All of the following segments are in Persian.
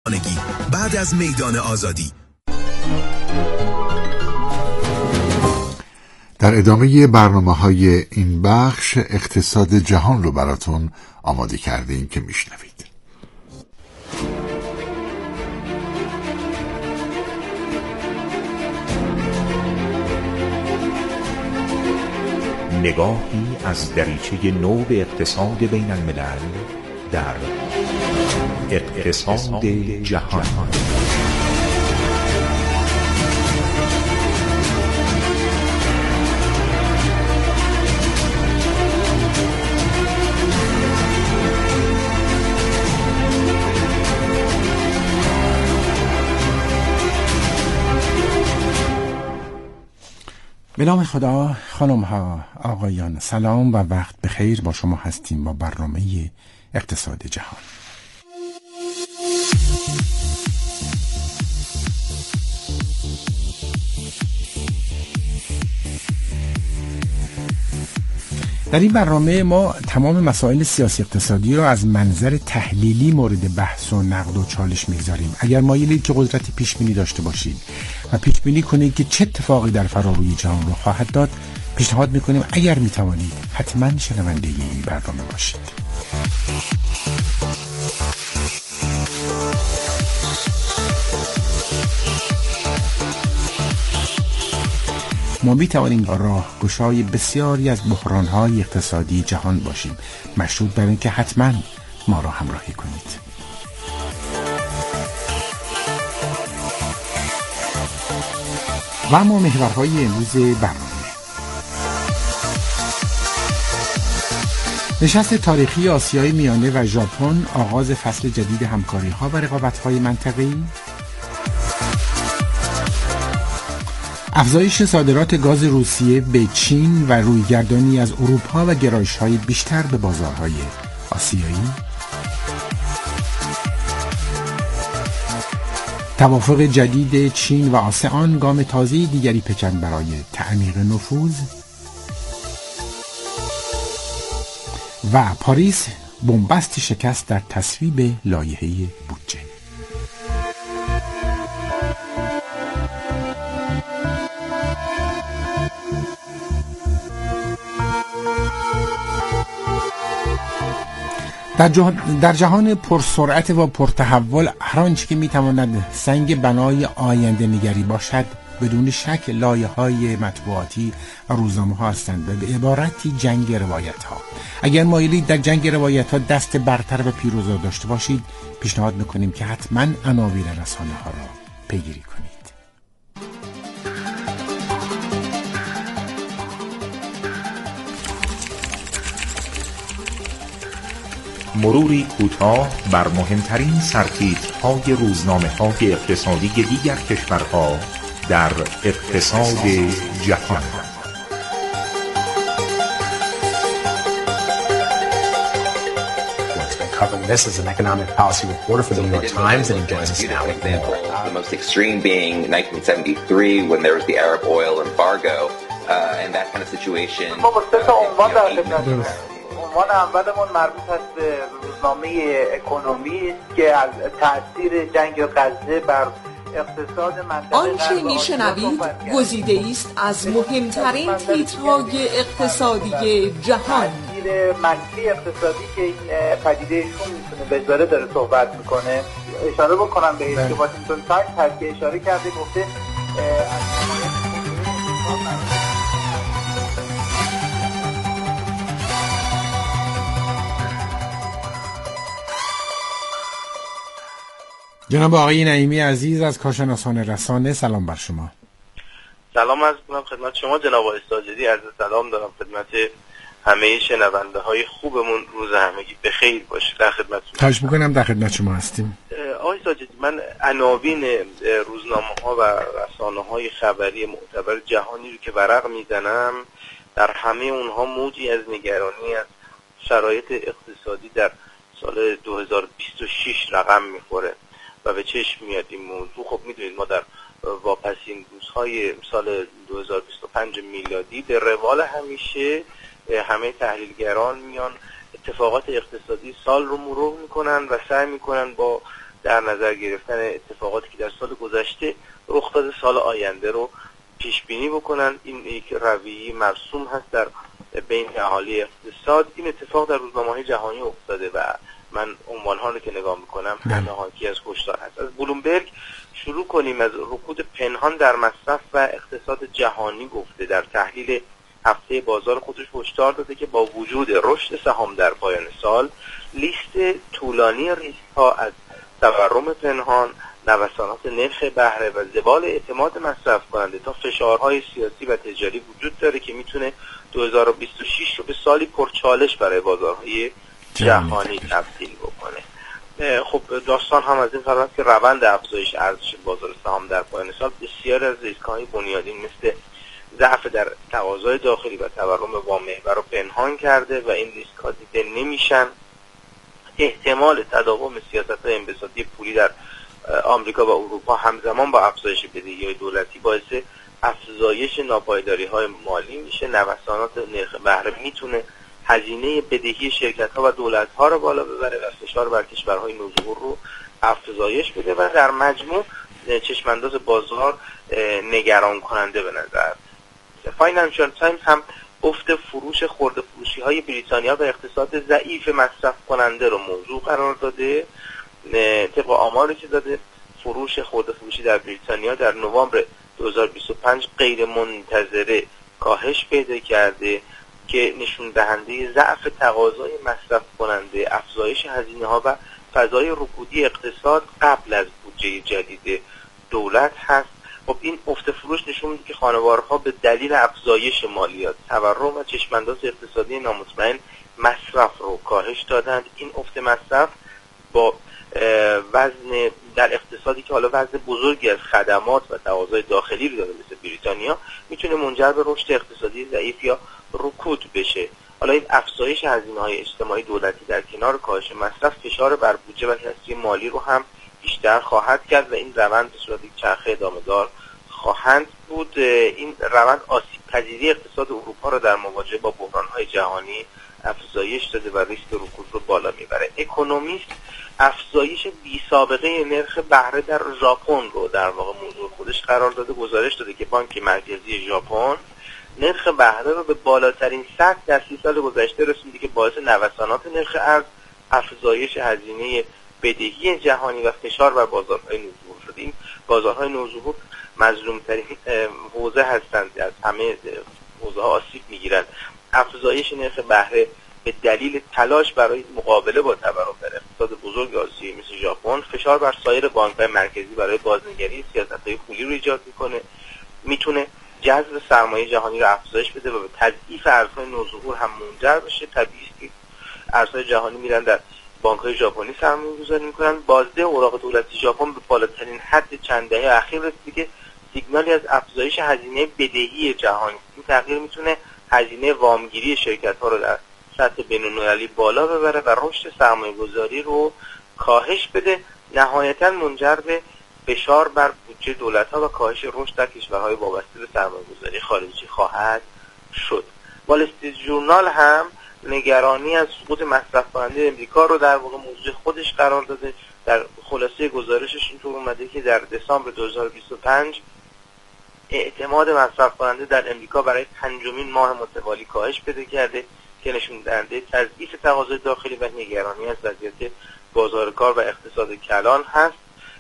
بعد از میدان آزادی. در ادامه برنامه‌های این بخش اقتصاد جهان رو براتون آماده کردیم که میشنوید. نگاهی از دریچه نو به اقتصاد بین الملل در اقتصاد جهان. به نام خدا، خانم ها، آقایان، سلام و وقت بخیر. با شما هستیم با برنامه اقتصاد جهان. در این برنامه ما تمام مسائل سیاسی اقتصادی را از منظر تحلیلی مورد بحث و نقد و چالش میگذاریم. اگر مایلید که قدرت پیش بینی داشته باشید و پیش بینی کنید که چه اتفاقی در فراروی جهان رو خواهد داد، پیشنهاد میکنیم اگر میتوانید حتما شنونده این برنامه باشید. ما می توانیم راهگشای بسیاری از بحران‌های اقتصادی جهان باشیم، مشروط بر اینکه حتما ما را همراهی کنید. و اما محورهای امروز برنامه: نشست تاریخی آسیای میانه و ژاپن، آغاز فصل جدید همکاری‌ها و رقابت‌های منطقه‌ای، افزایش صادرات گاز روسیه به چین و رویگردانی از اروپا و گرایش‌های بیشتر به بازارهای آسیایی، توافق جدید چین و آسئان گام تازه دیگری پکن برای تعمیق نفوذ، و پاریس بنبست شکست در تصویب لایحه بودجه. در جهان پرسرعت و پرتحول، هر آنچه که میتواند سنگ بنای آینده نگری باشد بدون شک لایه‌های مطبوعاتی و روزنامه‌ها هستند و به عبارتی جنگ روایت‌ها. اگر مایلید در جنگ روایت‌ها دست برتر و پیروزا داشته باشید، پیشنهاد می‌کنیم که حتما عناوین رسانه‌ها را پیگیری کنید. مروری کوتاه بر مهمترین سرتیترهای روزنامه‌های اقتصادی دیگر کشورها در اقتصاد جهان. This is an economic policy reporter for the New York Times, and he joins us now. The most extreme being 1973 when there was the Arab oil embargo, and that kind of situation. عنوان اولمون مربوط است به روزنامه اکونومی است که از تاثیر جنگ غزه بر اقتصاد منطقه آنچه میشنوید گزیده است از مهمترین تیترهای اقتصادی جهان. تاثیر منفی اقتصادی که این پدیدهشون میتونه بذاره داره صحبت میکنه. اشاره بکنم به اینکه واشنگتن تایمز هست که اشاره کرده، گفته جناب آقای نعیمی عزیز از کارشناسان رسانه، سلام بر شما. سلام عرض می‌کنم خدمت شما جناب آقای ساجدی، عرض سلام دارم خدمت همه شنونده های خوبمون. روز همگی بخیر باشه. در خدمتتون. خواهش می‌کنم، در خدمت شما هستیم. آقای ساجدی، من عناوین روزنامه‌ها و رسانه‌های خبری معتبر جهانی رو که ورق میزنم، در همه اونها موجی از نگرانی از شرایط اقتصادی در سال 2026 رقم می‌خوره و به چشم میاد این موضوع. خب میدونید ما در واپسین روزهای سال 2025 میلادی به روال همیشه همه تحلیلگران میان اتفاقات اقتصادی سال رو مرور میکنن و سعی میکنن با در نظر گرفتن اتفاقاتی که در سال گذشته رخ داده سال آینده رو پیش بینی بکنن. این یک رویه مرسوم هست در بین اهالی اقتصاد. این اتفاق در روزنامه‌های جهانی افتاده و من عنوان‌ها رو که نگاه می‌کنم همه حاکی از هشدار هست. از بلومبرگ شروع کنیم. از رکود پنهان در مصرف و اقتصاد جهانی گفته. در تحلیل هفته بازار خودش هشدار داده که با وجود رشد سهام در پایان سال، لیست طولانی ریسک‌ها از تورم پنهان، نوسانات نرخ بهره و زوال اعتماد مصرف کننده تا فشارهای سیاسی و تجاری وجود داره که میتونه 2026 رو به سالی پرچالش برای بازارهای جهانی تبدیل بکنه. خب داستان هم از این قرار است که روند افزایش ارزش بازار سهام در پایان سال بسیار از ریسک‌های بنیادین مثل ضعف در تقاضای داخلی و تورم وامحور رو پنهان کرده و این ریسک‌ها دیده نمیشن. احتمال تداوم سیاست‌های انبساطی پولی در آمریکا و اروپا همزمان با افزایش بدهی‌های دولتی باعث افزایش ناپایداری‌های مالی میشه. نوسانات نرخ بهره میتونه هزینه بدهی شرکت‌ها و دولت‌ها رو بالا ببره و فشار بر کشورهای نوظهور رو افزایش بده و در مجموع چشمانداز بازار نگران کننده به نظر. فاینانشال تایمز هم افت فروش خرده فروشی‌های بریتانیا و اقتصاد ضعیف مصرف کننده رو موضوع قرار داده. طبق آماری که داده فروش خرده فروشی در بریتانیا در نوامبر 2025 غیر منتظره کاهش پیدا کرده که نشون دهنده ضعف تقاضای مصرف کننده، افزایش هزینه‌ها و فضای رکودی اقتصاد قبل از بودجه جدید دولت هست. خب این افت فروش نشون میده که خانوارها به دلیل افزایش مالیات، تورم و چشمانداز اقتصادی نامطمئن مصرف رو کاهش دادند. این افت مصرف با وزن در اقتصادی که حالا وزن بزرگی از خدمات و تقاضای داخلی رو داره مثل بریتانیا میتونه منجر به رشد اقتصادی ضعیف یا رکود بشه. حالا این افزایش هزینه‌های اجتماعی دولتی در کنار کاهش مصرف فشار بر بودجه و کسری مالی رو هم بیشتر خواهد کرد و این روند به صورت یک چرخه ادامه‌دار خواهند بود. این روند آسیب پذیری اقتصاد اروپا رو در مواجهه با بحران‌های جهانی افزایش داده و ریسک رکود رو بالا میبره. اکونومیست افزایش بی سابقه نرخ بهره در ژاپن رو در واقع موضوع خودش قرار داده. گزارش داده که بانک مرکزی ژاپن نرخ بهره رو به بالاترین سطح در 30 سال گذشته رسونده که باعث نوسانات نرخ ارز، افزایش هزینه بدهی جهانی و فشار بر بازارهای نوظهور شده. این بازارهای نوظهور مظلوم‌ترین حوزه هستند، از همه حوزه‌ها آسیب می‌گیرند. افزایش نرخ بهره به دلیل تلاش برای مقابله با تورم در اقتصاد بزرگ آسیایی مثل ژاپن فشار بر سایر بانک‌های مرکزی برای بازنگری سیاست‌های پولی رو ایجاد می‌کنه. میتونه جذب سرمایه جهانی رو افزایش بده و به تضعیف ارزهای نوظهور هم منجر بشه. طبیعیه که ارزهای جهانی میرن در بانک‌های ژاپنی سرمایه‌گذاری می‌کنن. بازده اوراق دولتی ژاپن به بالاترین حد چند دهه اخیر رسیده که سیگنالی از افزایش هزینه بدهی جهانی. این تغییر میتونه هزینه وامگیری شرکت‌ها رو در سطح بین‌المللی بالا ببره و رشد سرمایه‌گذاری رو کاهش بده. نهایتاً منجر به فشار بر بودجه دولت‌ها و کاهش رشد در کشورهای وابسته به سرمایه‌گذاری خارجی خواهد شد. وال استریت ژورنال هم نگرانی از سقوط مصرف کننده امریکا رو در واقع موضوع خودش قرار داده. در خلاصه گزارشش اینطور اومده که در دسامبر 2025 اعتماد مصرف کننده در امریکا برای پنجمین ماه متوالی کاهش پیدا کرده که نشون دهنده تضعیف تقاضای داخلی و نگرانی از وضعیت بازار کار و اقتصاد کلان هست.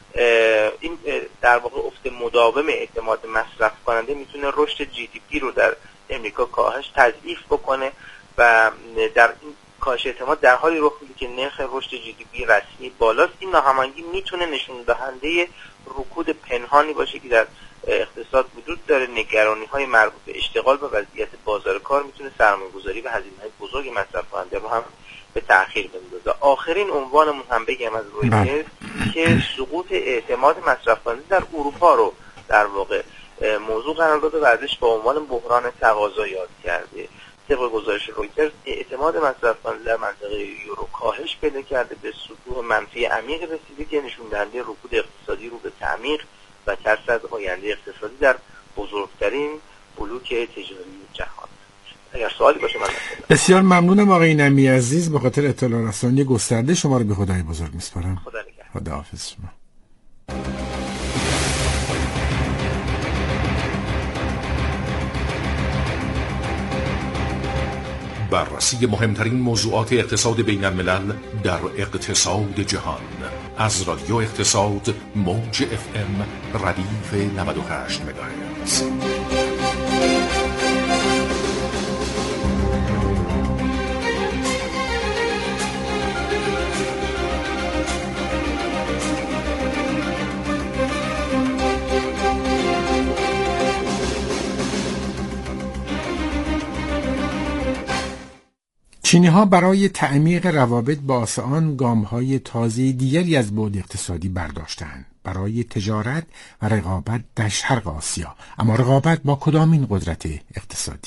این در واقع افت مداوم اعتماد مصرف کننده میتونه رشد GDP رو در امریکا کاهش تضعیف بکنه و در این کاهش اعتماد در حالی رخ میده که نرخ رشد GDP رسمی بالاست. این ناهماهنگی میتونه نشون دهنده رکود پنهانی باشه که در اقتصاد وجود داره. نگرانی‌های مربوط به اشتغال و وضعیت بازار کار میتونه سرمایه‌گذاری و هزینه‌های بزرگ مصرف کننده رو هم به تأخیر بندازه. آخرین عنوانمون هم بگم از رویترز که سقوط اعتماد مصرف کننده در اروپا رو در واقع موضوع قرار داده و ازش با عنوان بحران تقاضا یاد کرده. طبق گزارش رویترز اعتماد مصرف کننده در منطقه یورو کاهش پیدا کرده، به سطوح منفی عمیق رسیده که نشون دهنده رکود اقتصادی رو به تعمیق و ترس از آینده اقتصادی در بزرگترین بلوک تجاری جهان. اگر سوالی باشه من بسیار ممنونم آقای نعیمی عزیز. به خاطر اطلاع رسانی گسترده شما رو به خدای بزرگ میسپارم. خدا نگهدار. خداحافظ شما. بررسی مهمترین موضوعات اقتصاد بین الملل در اقتصاد جهان از رادیو اقتصاد موج FM ردیف 98 مگاهرتز. چینی‌ها برای تعمیق روابط با آسیان گام‌های تازه دیگری از بعد اقتصادی برداشتند برای تجارت و رقابت در شرق آسیا. اما رقابت با کدامین قدرت اقتصادی؟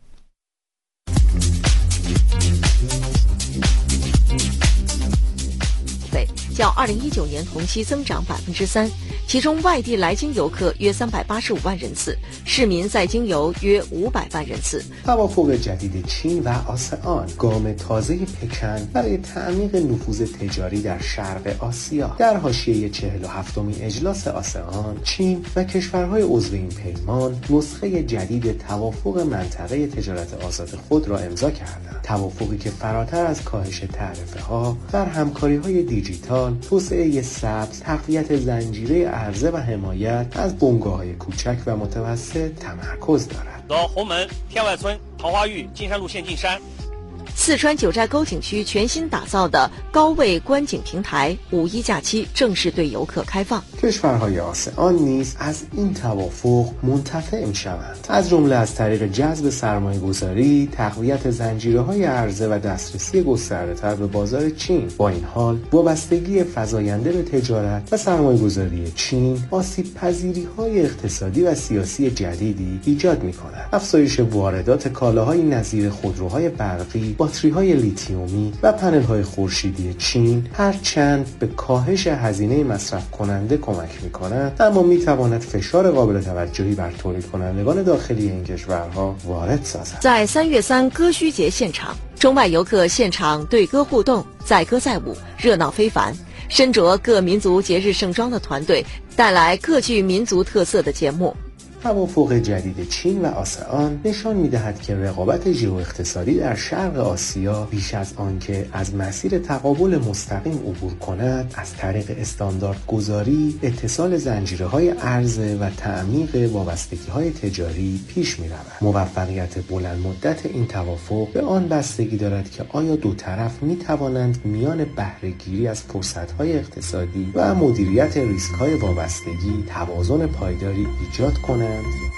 较2019年同期增长3%，其中外地来京游客约385万人次，市民在京游约500万人次。 توافق جدید چین و آسیان گام تازه پکن برای تعمیق نفوذ تجاری در شرق آسیا. در حاشیه 47مین اجلاس آسیان، چین و کشورهای عضو این پیمان نسخه جدید توافق منطقه تجارت آزاد خود را امضا کردند. توافقی که فراتر از کاهش تعرفه‌ها در همکاری‌های دیجیتال، توسعه سبز، تقویت زنجیره عرضه و حمایت از بنگاه‌های کوچک و متوسط تمرکز دارد. 到红门、天外村、桃花峪、金山路线进山。 四川九寨沟景区全新打造的高位观景平台5·1假期正式对游客开放。 کشورهای آسیان نیز از این توافق منتفع می‌شوند، از جمله از طریق جذب سرمایه‌گذاری، تقویت زنجیره‌های عرضه و دسترسی گسترده‌تر به بازار چین. با این حال وابستگی فزاینده به تجارت و سرمایه‌گذاری چین آسیب‌پذیری‌های اقتصادی و سیاسی جدیدی ایجاد می‌کند. افزایش واردات کالاهای نظیر خودروهای برقی، باتری‌های لیتیومی و پنل‌های خورشیدی چین هرچند به کاهش هزینه مصرف کننده کمک می‌کند، اما می‌تواند فشار قابل توجهی بر تولید کنندگان داخلی این کشورها وارد سازد. 在3月3歌虚节现场，中外游客现场对歌互动，载歌载舞，热闹非凡。身着各民族节日盛装的团队带来各具民族特色的节目。 توافق جدید چین و آسیان نشان می‌دهد که رقابت ژئواقتصادی در شرق آسیا بیش از آنکه از مسیر تقابل مستقیم عبور کند، از طریق استانداردگذاری، اتصال زنجیره‌های عرضه و تعمیق وابستگی‌های تجاری پیش می‌رود. موفقیت بلند مدت این توافق به آن بستگی دارد که آیا دو طرف می‌توانند میان بهره‌گیری از فرصت‌های اقتصادی و مدیریت ریسک‌های وابستگی توازن پایداری ایجاد کنند.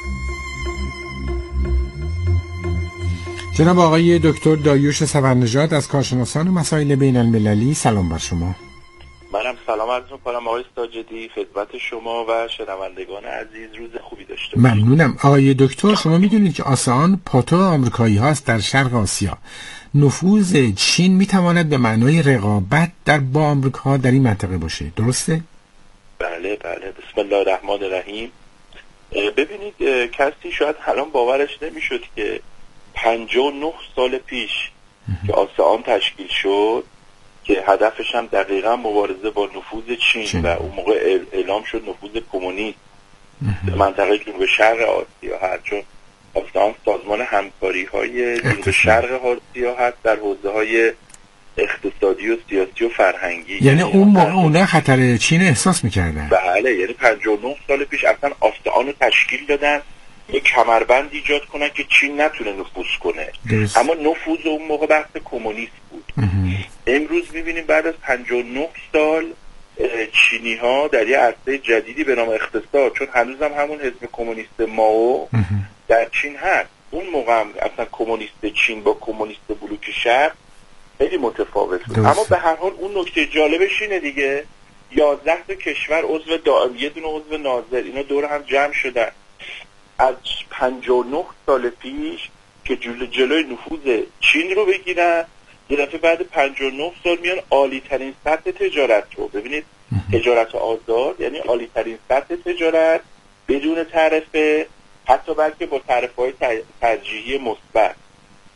جناب آقای دکتر داریوش صفرنژاد از کارشناسان مسائل بین المللی، سلام بر شما. منم سلام عرض می‌کنم آقای ساجدی، خدمت شما و شنوندگان عزیز. روز خوبی داشته باشید. ممنونم. آقای دکتر، شما میدونید که آسیان پاتو آمریکایی هاست در شرق آسیا. نفوذ چین میتواند به معنای رقابت با آمریکا در این منطقه باشه، درسته؟ بله بله. بسم الله الرحمن الرحیم. ببینید کسی شاید الان باورش نمیشد که 59 سال پیش که آسیان تشکیل شد که هدفش هم دقیقا مبارزه با نفوذ چین و اون موقع اعلام شد نفوذ کمونیست به منطقه جنوب شرق آسیا هست، چون آسیان سازمان همکاری های جنوب شرق آسیا هست در حوزه های اقتصادی و سیاسی و فرهنگی. یعنی اون موقع اونا خطر چین احساس میکردن. بله، یعنی 59 سال پیش اصلا آسیان رو تشکیل دادن یک کمربند ایجاد کنن که چین نتونه نفوذ کنه. اما نفوذ اون موقع بحث کمونیست بود. امروز میبینیم بعد از 59 سال چینی ها در یه عرصه جدیدی به نام اقتصاد، چون هنوز هم همون حزب کمونیست مائو در چین هست، اون موقع هم اصلا کمونیست چین با کمونیست بلوک شرق خیلی متفاوت بود. اما به هر حال اون نکته جالبش اینه دیگه، 11 تا کشور عضو دائم، یه دونه عضو ناظر، اینا دور هم جمع شدن از 59 سال پیش که جلوی نفوذ چین رو بگیرن. یه دفعه بعد 59 سال میان عالی ترین سطح تجارت رو ببینید. تجارت آزاد یعنی عالی ترین سطح تجارت بدون تعرفه، حتی بلکه با تعرفه‌های ترجیحی مثبت.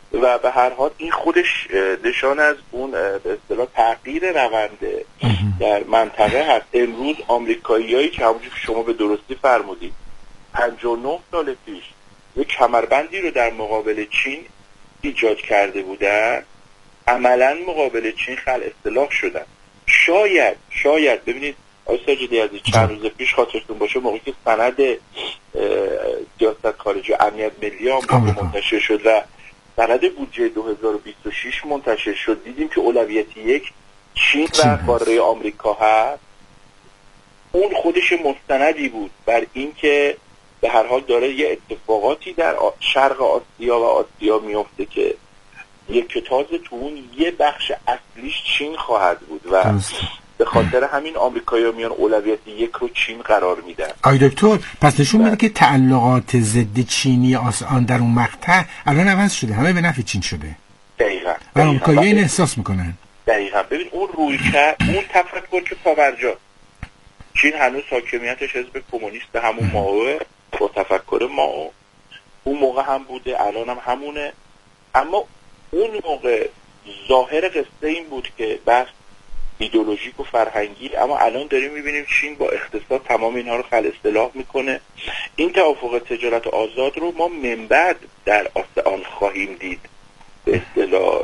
و به هر حال این خودش نشان از اون به اصطلاح تغییر روند در منطقه هست. امروز آمریکاییایی که همونجور که شما به درستی فرمودید 59 سال پیش یک کمربندی رو در مقابل چین ایجاد کرده بودن، عملا مقابل چین خلع اصطلاح شدن. شاید ببینید آقای ساجدی عزیز چند روز پیش خاطرتون باشه موقعی که سند سیاست خارجی و امنیت ملی آمریکا منتشر شد و سند بودجه 2026 منتشر شد، دیدیم که اولویت یک چین و قاره آمریکا هست. اون خودش مستندی بود بر این که به هر حال داره یه اتفاقاتی در شرق آسیا و آسیا میفته که یک تازه تو اون یه بخش اصلیش چین خواهد بود و به خاطر همین آمریکایی‌ها میان اولویت یک رو چین قرار میدن. آی دکتر، پس نشون میده که تعلقات ضد چینی آن در اون مقطع الان عوض شده، همه به نفع چین شده. دقیقاً. و آمریکایی‌ها این احساس میکنن. دقیقاً. ببین اون رویکرد، اون تفکر که پاورجا چین هنوز حاکمیتش حزب کمونیست همون ماوه با تفکر ماو اون موقع هم بوده، الان هم همونه. اما اون موقع ظاهر قصه این بود که بس ایدئولوژیک و فرهنگی، اما الان داریم میبینیم چین با اقتصاد تمام اینها رو خلع اصطلاح میکنه. این توافق تجارت آزاد رو ما من بعد در آسیان خواهیم دید، به اصطلاح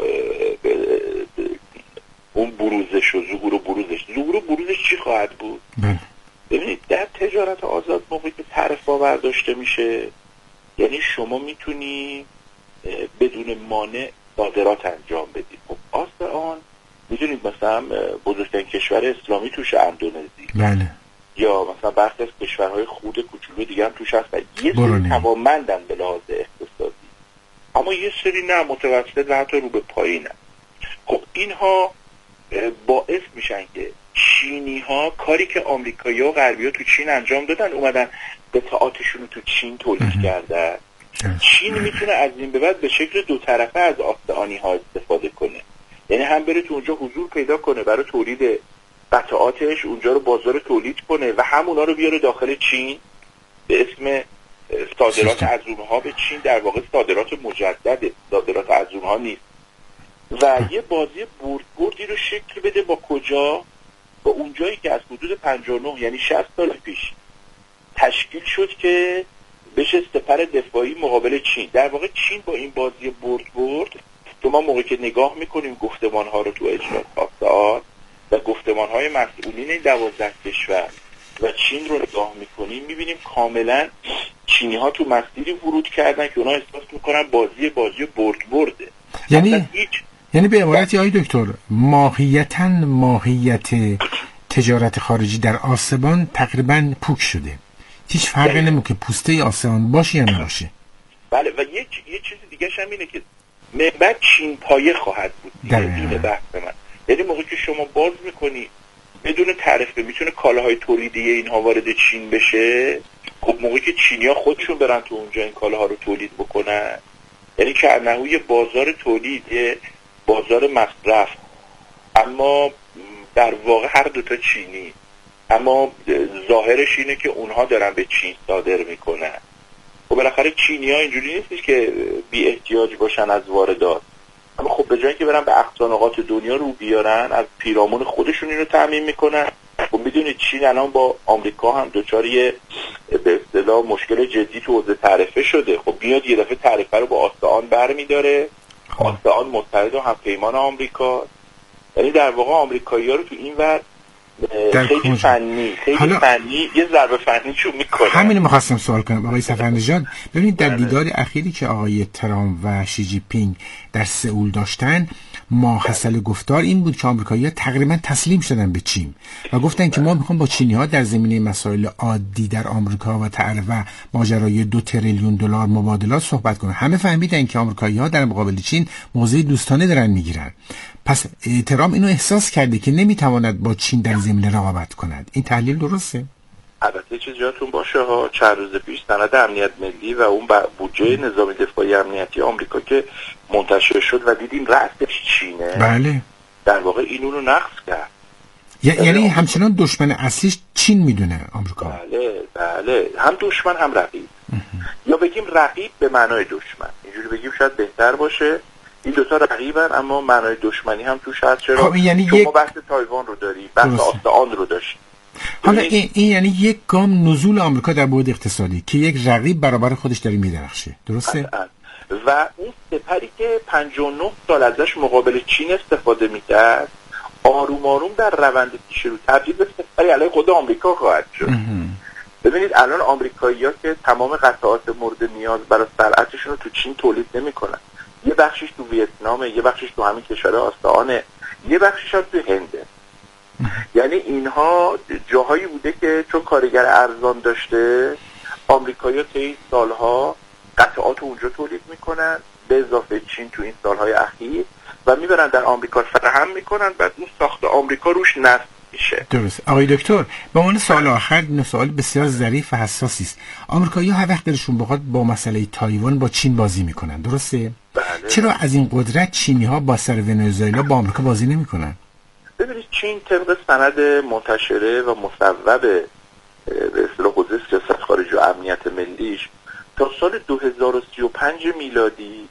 اون بروزش و ظهور و بروزش چی خواهد بود؟ ببینید در تجارت آزاد موقعی که طرف برداشته میشه، یعنی شما میتونی بدون مانع صادرات انجام بدید. خب آسیان میدونید مثلا بزرگترین کشور اسلامی توش اندونزی، بله، یا مثلا برخی از کشورهای خود کوچولو دیگه هم توش هستن، یه سری توانمندن به لحاظ اقتصادی، اما یه سری نه، متوسط و حتی رو به پایینن. خب اینها باعث میشن که چینی ها کاری که آمریکایی ها و غربی ها تو چین انجام دادن، اومدن قطعاتشون رو تو چین تولید کردن. چین میتونه از این به بعد به شکل دو طرفه از آسیانی ها استفاده کنه، یعنی هم بره تو اونجا حضور پیدا کنه برای تولید قطعاتش، اونجا رو بازار تولید کنه و همونا رو بیاره داخل چین به اسم صادرات از اونها به چین. در واقع صادرات مجدد، صادرات از اونها نیست. و یه بازی بردی رو شکل بده با کجا؟ با اونجایی که از حدود 59 یعنی 60 سال پیش تشکیل شد که بشه سپر دفاعی مقابل چین. در واقع چین با این بازی برد تو ما موقعی که نگاه میکنیم گفتمان‌ها رو تو اجلاس آسیان و گفتمان‌های مسئولین این 12 کشور و چین رو نگاه میکنیم، میبینیم کاملا چینی‌ها تو مسیری ورود کردن که اونا احساس میکنن بازی برده. یعنی به عبارتی آقای دکتر، ماهیت تجارت خارجی در آسیان تقریبا پوک شده، هیچ فرقی نمیکنه که پوسته آسیان باشه یا نباشه. بله، و یه چیز دیگه هم اینه که بعد چین پایه خواهد بود. این بحث من، یعنی موقعی که شما باز میکنی بدون تعرفه میتونه کالاهای تولیدی اینها وارد چین بشه. خب موقعی که چینی‌ها خودشون برن تو اونجا این کالاها رو تولید بکنن، یعنی که انهوی بازار تولید، بازار مصرف، اما در واقع هر دوتا چینی، اما ظاهرش اینه که اونها دارن به چین صادر میکنن. خب بالاخره چینی‌ها اینجوری نیست که بی احتیاج باشن از واردات، اما خب به جایی که برن به اقصا نقاط دنیا رو بیارن، از پیرامون خودشون اینو تامین میکنن. خب میدونید چین الان با آمریکا هم دچار یه به اصطلاح مشکل جدی تو حوزه تعرفه شده. خب میاد یه دفعه تعرفه رو با آسیان برمی‌داره. آسیان متحد و همپیمان آمریکا، یعنی در واقع آمریکایی‌ها رو تو این ور خیلی فنی یه ضربه فنیشون میکنه. همین می‌خواستم سوال کنم آقای سفرنژاد. ببینید در دیدار اخیری که آقای ترامپ و شی جی پینگ در سئول داشتن، ماحصل گفتار این بود که آمریکایی‌ها تقریبا تسلیم شدن به چین و گفتن که ما می‌خوام با چینی‌ها در زمینه مسائل عادی در آمریکا و و ماجرای 2 تریلیون دلار مبادلات صحبت کنن. همه فهمیدن که آمریکایی‌ها در مقابل چین موضع دوستانه دارن میگیرن. پس ترامپ اینو احساس کرده که نمیتواند با چین در زمینه رقابت کند. این تحلیل درسته؟ البته چیز جاتون باشه ها، چند روز پیش سند امنیت ملی و اون بودجه نظامی دفاعی امنیتی آمریکا که منتشر شد و دیدیم رأسش چینه. بله. در واقع اینو رو نقض کرد. یعنی همچنان دشمن اصلیش چین میدونه آمریکا. بله، هم دشمن هم رقیب. یا بگیم رقیب به معنای دشمن، اینجوری بگیم شاید بهتر باشه. این دوتا رقیبن اما معنای دشمنی هم توش هست. چرا؟ خب یعنی شما بحث تایوان رو داری، بحث آستان رو داشتی. حالا این یعنی یک گام نزول آمریکا در بعد اقتصادی که یک رقیب برابر خودش داره میدرخشه، درسته؟ و اون سپری که 59 سال ازش مقابل چین استفاده میکرد آروم آروم در روند پیش رو تبدیل به سپری علیه خود آمریکا خواهد شد. ببینید الان آمریکایی‌ها که تمام قطعات مورد نیاز برای صنعتشون رو تو چین تولید نمی‌کنن، یه بخشش تو ویتنامه، یه بخشش تو همین کشور آسیانه، یه بخشش هم تو هنده. یعنی اینها جاهایی بوده که چون کارگر ارزان داشته آمریکایی‌ها طی سالها قطعات اونجا تولید میکنن به اضافه چین تو این سالهای اخیر و میبرن در آمریکا فراهم میکنن، بعد اون ساخت آمریکا روش نصب میشه. درست. آقای دکتر به عنوان سوال آخر، این سوال بسیار ظریف و حساسی است. آمریکایی‌ها هر وقت دلشون بخواد با مسئله تایوان با چین بازی میکنن، درسته؟ بله. چرا از این قدرت چینی‌ها با سر ونزوئلا با آمریکا بازی نمیکنن؟ ببینید چین طبق سند منتشره و مصوب به اصطلاح حوزه سیاست خارجی و امنیت ملیش تا سال 2035 میلادی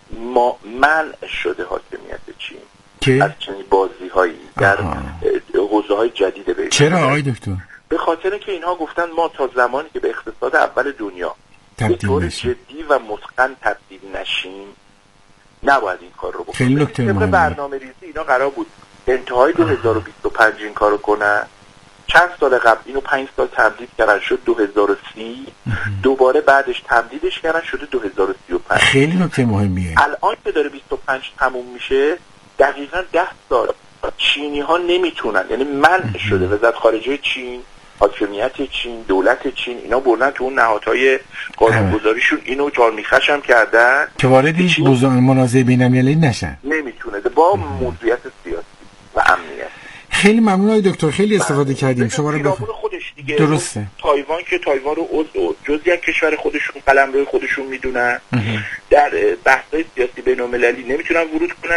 منع شده حاکمیت چین که؟ از چنین بازی‌هایی در حوزه‌های جدید به. چرا آقای دکتر؟ به خاطر که اینها گفتن ما تا زمانی که به اقتصاد اول دنیا به طور جدی و متقن تبدیل نشیم نباید این کار رو بکنیم. خیلی نکته مهمه. برنامه ریزی اینا قرار بود انتهای 2025 این کارو کنن. چند سال قبل اینو 5 سال تمدید کردن شد 2030، دوباره بعدش تمدیدش کردن شده 2035. خیلی نکته مهمیه. الان که داره 25 تموم میشه دقیقاً 10 سال چینی‌ها نمیتونن، یعنی منع شده وزارت خارجه چین، حاکمیت چین، دولت چین، اینا بردن تو اون نهادهای قانونگذاریشون اینو جارمیخش هم کردن که وارد هیچ منازعه بین‌المللی نشن. نمیتونه با موضوعیت سیاسی و امنیت. خیلی ممنون آقای دکتر، خیلی استفاده کردیم. شما رو خودش دیگه درسته. تایوان که تایوان رو جزئی از کشور خودشون قلمرو خودشون میدونن، در بحث‌های سیاسی بین‌المللی نمیتونن ورود کنن،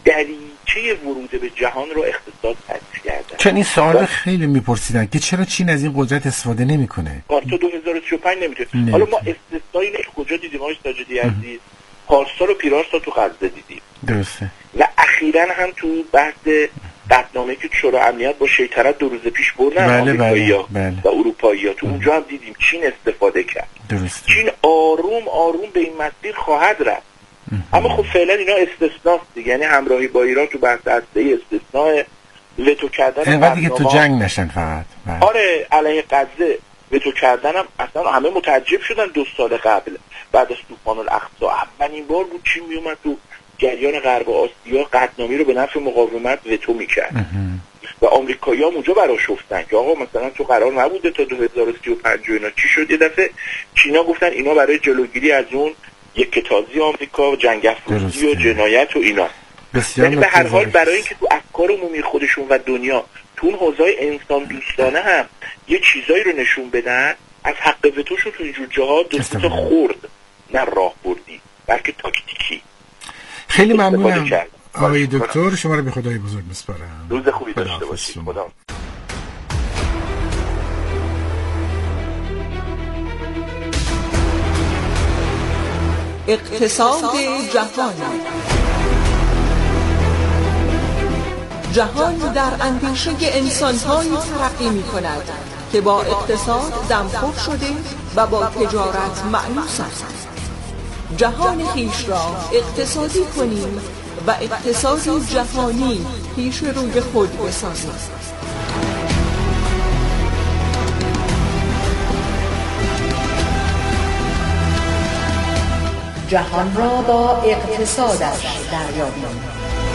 دریچه ورود به جهان رو اقتصاد تعریف کردن. چون این سوال خیلی میپرسیدن که چرا چین از این قدرت استفاده نمیکنه؟ تا 2035 نمیتونه. حالا ما استثنایی رو کجا دیدیم آقای ساجدی عزیز؟ پارسال و پیرارسال تو غزه دیدیم. درسته. و اخیراً هم تو بحث قطعنامه‌ای که شورای امنیت با شیطنت 2 روز پیش بردن آمریکایی‌ها و اروپایی‌ها، تو اونجا هم دیدیم چین استفاده کرد. درسته. چین آروم آروم به این مسیر خواهد رفت. اما خب فعلا اینا استثناست دیگه، یعنی همراهی با ایران تو بحث هسته‌ای استثناء، وتو کردن اینقدر دیگه تو جنگ نشن فقط. آره علیه غزه وتو کردنم اصلا همه متعجب شدن 2 سال قبل بعد از طوفان الاقصی اولین بار بود چین میومد تو جریان غرب آسیا قطعنامه‌ای رو به نفع مقاومت وتو میکرد و آمریکایی‌ها اونجا برآشفتن که آقا مثلا تو قرار نبوده تا 2035 اینا چی شد. یه دفعه چینا گفتن اینا برای جلوگیری از اون یک تازی آمریکا و جنگ افروزی و جنایت و اینا. یعنی به هر حال برای اینکه تو افکار عمومی خودشون و دنیا تو اون حوزه‌های انسان دوستانه هم یه چیزایی رو نشون بدن، از حق وتوشون تو اینجور جاها دوستا خورد، نه راه بردی بلکه تاکتیکی. خیلی ممنونم آقای دکتر، شما رو به خدای بزرگ میسپارم. روز خوبی داشته باشید. خدا. اقتصاد جهان. جهان در اندیشه انسان‌هایی ترقی می‌کند که با اقتصاد دمخور شده و با تجارت مأنوس است. جهان خویش را اقتصادی کنیم و اقتصاد جهانی پیش روی خود بسازیم. جهان را با اقتصادش دریابیم.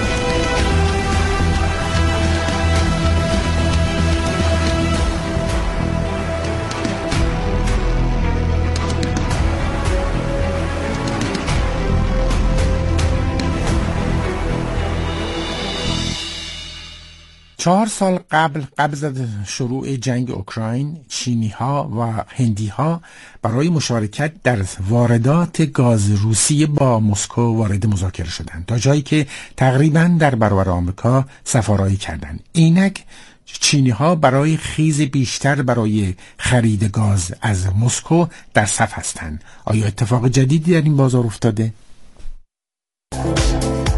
چهار سال قبل از شروع جنگ اوکراین، چینی‌ها و هندی‌ها برای مشارکت در واردات گاز روسیه با مسکو وارد مذاکره شدند، تا جایی که تقریباً در برابر آمریکا سفارایی کردند. اینک چینی‌ها برای خیز بیشتر برای خرید گاز از مسکو در صف هستند. آیا اتفاق جدیدی در این بازار افتاده؟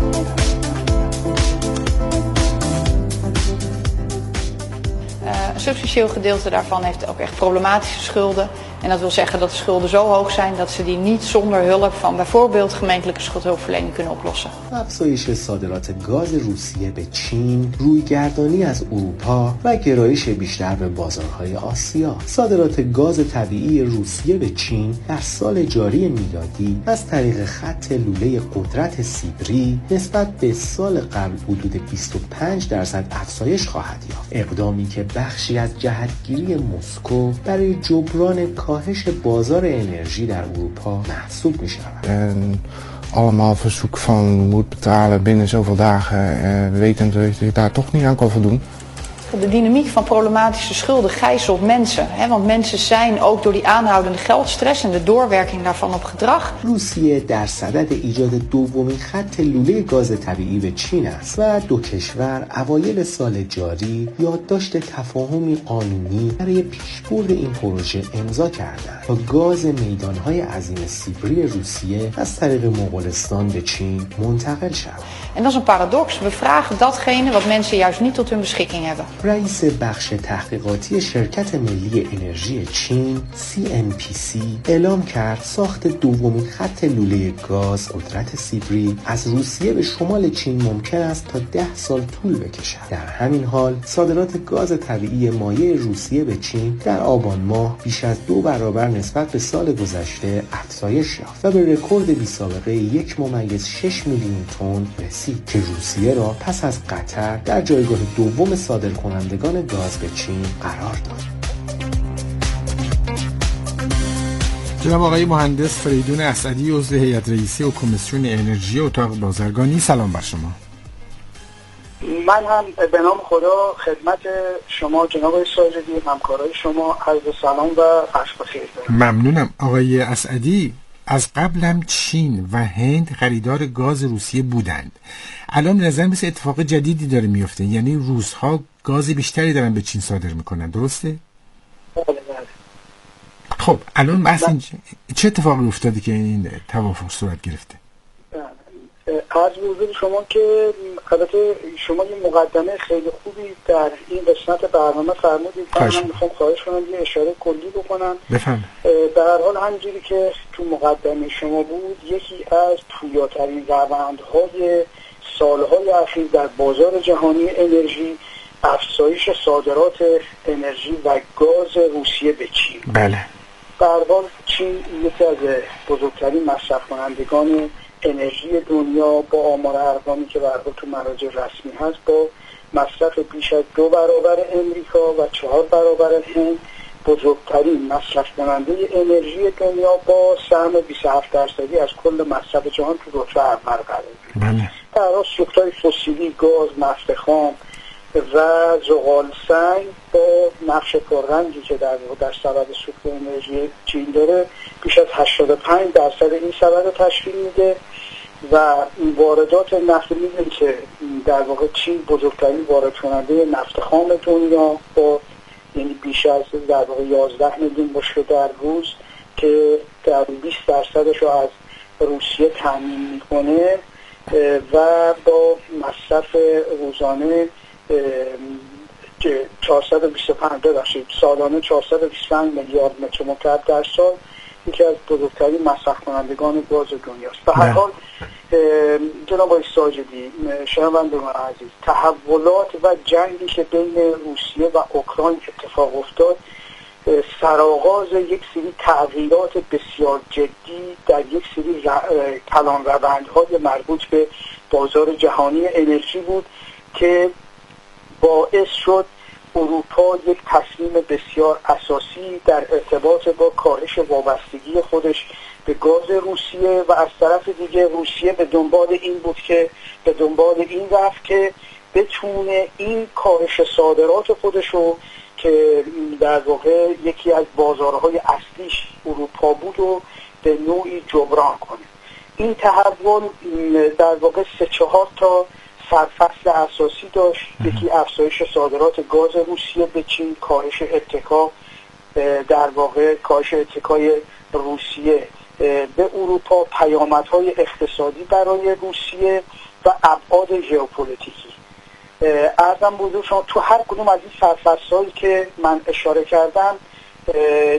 substantieel gedeelte daarvan heeft ook echt problematische schulden. En dat wil zeggen dat de schulden zo hoog zijn dat ze die niet zonder hulp van bijvoorbeeld gemeentelijke schuldhulpverlening kunnen oplossen. افزایش صادرات گاز روسیه به چین، رویگردانی از اروپا و گرایش بیشتر به بازارهای آسیا. صادرات گاز طبیعی روسیه به چین در سال جاری میلادی از طریق خط لوله قدرت سیبری نسبت به سال قبل حدود 25% افزایش خواهد یافت. اقدامی که بخشی از جهتگیری مسکو برای جبران کاهش بازار انرژی در اروپا محسوب می شود. Allemaal verzoek van moet betalen binnen zoveel dagen, wetend dat je daar toch niet aan kan voldoen. De dynamiek van problematische schulden gijzelt mensen. Want mensen zijn ook door die aanhoudende geldstress en de doorwerking daarvan op gedrag. روسیه در صدد ایجاد دومین خط لوله گاز طبیعی به چین است و دو کشور اوایل سال جاری یادداشت تفاهمی قانونی برای پیشبرد این پروژه امضا کردند تا گاز میدانهای عظیم سیبری روسیه از طریق مغولستان به چین منتقل شود. En dat is een paradox. We vragen datgene wat mensen juist niet tot hun beschikking hebben. رئیس بخش تحقیقاتی شرکت ملی انرژی چین CNPC اعلام کرد ساخت دومین خط لوله گاز قدرت سیبری از روسیه به شمال چین ممکن است تا 10 سال طول بکشد. در همین حال صادرات گاز طبیعی مایع روسیه به چین در آبان ماه بیش از 2 برابر نسبت به سال گذشته افزایش یافت و به رکورد بی‌سابقه 1.6 میلیون تن رسید که روسیه را پس از قطر در جایگاه دوم صادرکنندگان گاز به چین قرار داد. جناب آقای مهندس فریدون اسعدی عضو هیئت رئیسه و کمیسیون انرژی اتاق بازرگانی، سلام بر شما. من هم به نام خدا خدمت شما جناب ساجدی همکارای شما عرض سلام و عرض بخیر دارم. ممنونم آقای اسعدی. از قبل هم چین و هند خریدار گاز روسیه بودند. الان نظر مثل اتفاق جدیدی داره میفته، یعنی روس‌ها گاز بیشتری دارن به چین صادر میکنن، درسته؟ بله. خب الان بحث چه اتفاقی افتاده که این توافق صورت گرفته؟ عرض به حضور شما که البته شما یه مقدمه خیلی خوبی در این قسمت برنامه فرمودید. من میخوام خواهش کنم یه اشاره کلی بکنم. بفرمایید. به هر حال همونجوری که تو مقدمه شما بود، یکی از پویاترین روندهای سالهای اخیر در بازار جهانی انرژی افزایش صادرات انرژی و گاز روسیه به چین. بله. به هر حال چین یکی از بزرگترین مصرف کنندگان انرژی دنیا با آمار ارقامی که برای تو مراجع رسمی هست، با مصرف بیش از 2 برابر امریکا و 4 برابر هند، بزرگترین مصرف کننده انرژی دنیا با سهم 27% از کل مصرف جهان تو رتبه اول قرار داره. در حال سوخت‌های فسیلی، گاز، نفت خام و زغال سنگ با نقش پررنگی که در سبد سوخت انرژی چین داره بیش از 85% این سبد رو تشکیل میده و واردات نفت میده که در واقع چین بزرگترین وارد کننده نفت خام دنیا با یعنی بیش از در واقع 11 میلیون بشکه در روز که در 20% رو از روسیه تامین میکنه و با مصرف روزانه 425 سالانه 425 میلیارد متر مکعب در سال یکی از بزرگترین مصرف کنندگان گاز دنیاست. به هر حال جناب آقای ساجدی، شنوندگان عزیز، تحولات و جنگی که بین روسیه و اوکراین اتفاق افتاد سرآغاز یک سری تغییرات بسیار جدی در یک سری کلان روندهای مربوط به بازار جهانی انرژی بود که باعث شد اروپا یک تصمیم بسیار اساسی در ارتباط با کاهش وابستگی خودش به گاز روسیه و از طرف دیگه روسیه به دنبال این رفت که بتونه این کاهش صادرات خودشو که در واقع یکی از بازارهای اصلیش اروپا بود و به نوعی جبران کنه. این تحول در واقع 3-4 تا سرفصل اساسی داشت. یکی افزایش صادرات گاز روسیه به چین، کاهش اتکا در واقع کاهش اتکای روسیه به اروپا، پیامدهای اقتصادی برای روسیه و ابعاد ژئوپلیتیکی. ارزم بزرگ شما تو هر کدوم از این سرفصل‌هایی که من اشاره کردم